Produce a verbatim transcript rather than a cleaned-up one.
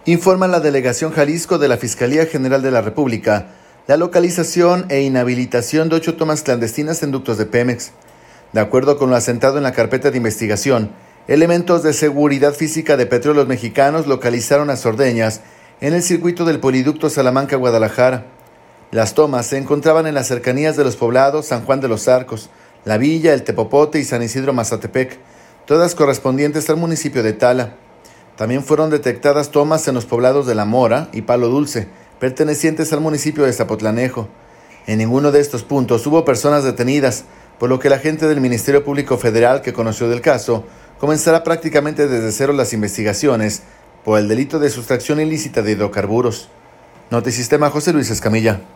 Informa la Delegación Jalisco de la Fiscalía General de la República la localización e inhabilitación de ocho tomas clandestinas en ductos de Pemex. De acuerdo con lo asentado en la carpeta de investigación, elementos de seguridad física de Petróleos Mexicanos localizaron las ordeñas en el circuito del poliducto Salamanca-Guadalajara. Las tomas se encontraban en las cercanías de los poblados San Juan de los Arcos, La Villa, El Tepopote y San Isidro-Mazatepec, todas correspondientes al municipio de Tala. También fueron detectadas tomas en los poblados de La Mora y Palo Dulce, pertenecientes al municipio de Zapotlanejo. En ninguno de estos puntos hubo personas detenidas, por lo que el agente del Ministerio Público Federal que conoció del caso comenzará prácticamente desde cero las investigaciones por el delito de sustracción ilícita de hidrocarburos. Notisistema, José Luis Escamilla.